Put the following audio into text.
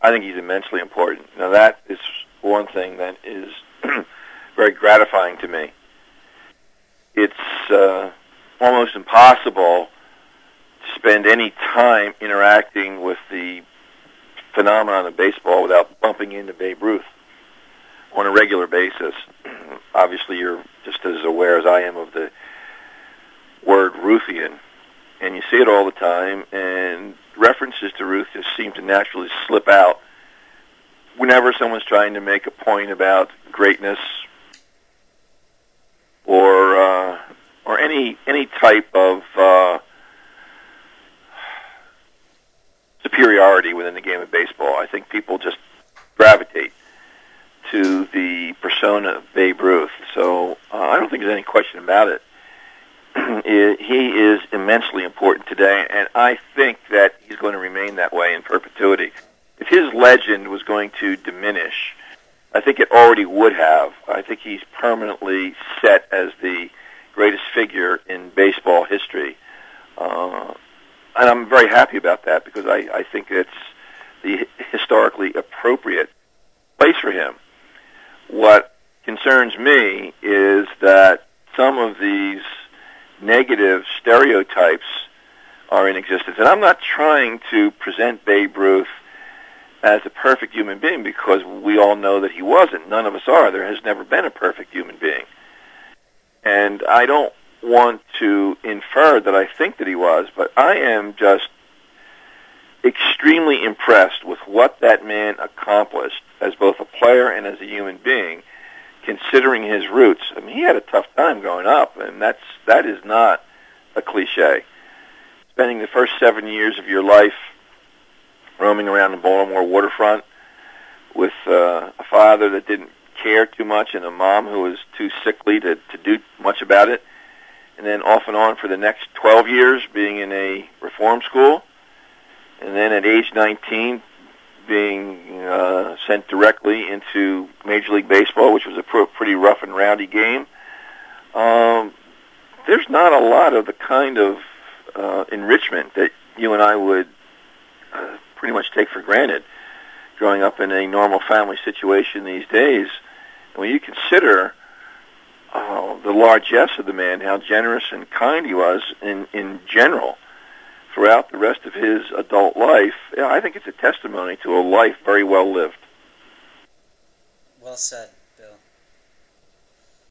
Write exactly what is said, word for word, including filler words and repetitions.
I think he's immensely important. Now, that is one thing that is very gratifying to me. It's uh, almost impossible to spend any time interacting with the phenomenon of baseball without bumping into Babe Ruth on a regular basis. Obviously, you're just as aware as I am of the word Ruthian, and you see it all the time, and references to Ruth just seem to naturally slip out whenever someone's trying to make a point about greatness or uh, or any any type of uh, superiority within the game of baseball. I think people just gravitate to the persona of Babe Ruth. So uh, I don't think there's any question about it. He is immensely important today, and I think that he's going to remain that way in perpetuity. If his legend was going to diminish, I think it already would have. I think he's permanently set as the greatest figure in baseball history. Uh, and I'm very happy about that because I, I think it's the historically appropriate place for him. What concerns me is that some of these negative stereotypes are in existence. And I'm not trying to present Babe Ruth as a perfect human being because we all know that he wasn't. None of us are. There has never been a perfect human being. And I don't want to infer that I think that he was, but I am just extremely impressed with what that man accomplished as both a player and as a human being, considering his roots. I mean, he had a tough time growing up, and that's that is not a cliche. Spending the first seven years of your life roaming around the Baltimore waterfront with uh, a father that didn't care too much and a mom who was too sickly to, to do much about it, and then off and on for the next twelve years being in a reform school, and then at age nineteen being uh, sent directly into Major League Baseball, which was a pr- pretty rough and rowdy game. Um, there's not a lot of the kind of uh, enrichment that you and I would uh, pretty much take for granted growing up in a normal family situation these days. And when you consider uh, the largesse of the man, how generous and kind he was in, in general, throughout the rest of his adult life, I think it's a testimony to a life very well lived. Well said.